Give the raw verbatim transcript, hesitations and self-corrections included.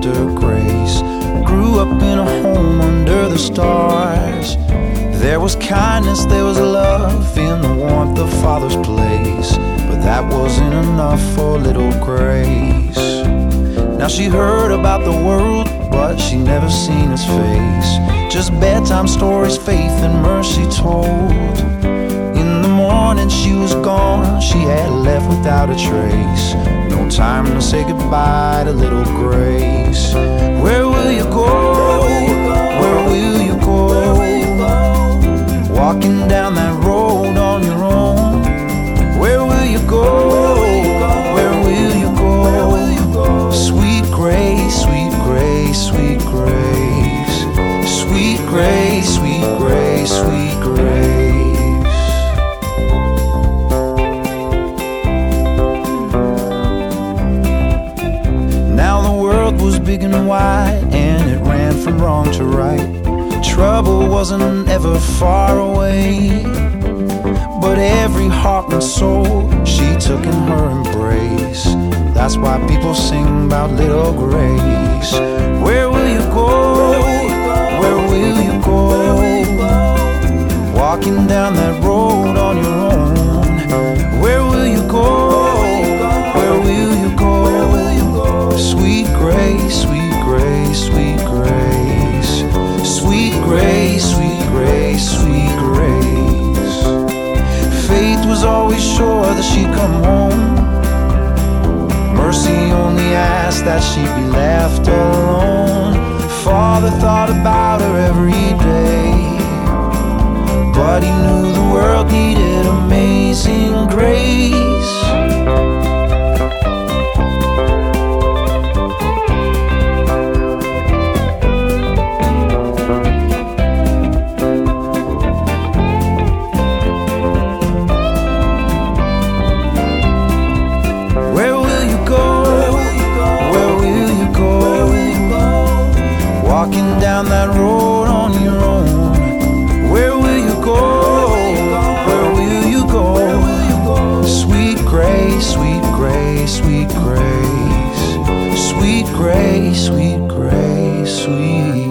after grace. Grew up in a home under the stars. There was kindness, there was love in the warmth of Father's place. But that wasn't enough for little Grace. Now she heard about the world, but she never seen his face. Just bedtime stories, faith and mercy told. In the morning she was gone, she had left without a trace. No time to say goodbye to little Grace. Where will you go? Where will you go? Walking down that road on your own. Where will you go? Where will you go? Sweet Grace, sweet Grace, sweet Grace. Sweet Grace, sweet Grace, sweet Grace. Now the world was big and wide, and it ran from wrong to right. Trouble wasn't ever far away, but every heart and soul she took in her embrace. That's why people sing about little Grace. Where will you go? Where will you go? Walking down that road on your own. Where will you go? Where will you go? Sweet Grace, sweet Grace, sweet Grace. Sweet Grace, sweet Grace, sweet Grace. Faith was always sure that she'd come home. Mercy only asked that she be left alone. Father thought about her every day, but he knew the world needed amazing grace. Walking down that road on your own. Where will you go? Where will you go? Sweet Grace, sweet Grace, sweet Grace. Sweet Grace, sweet Grace, sweet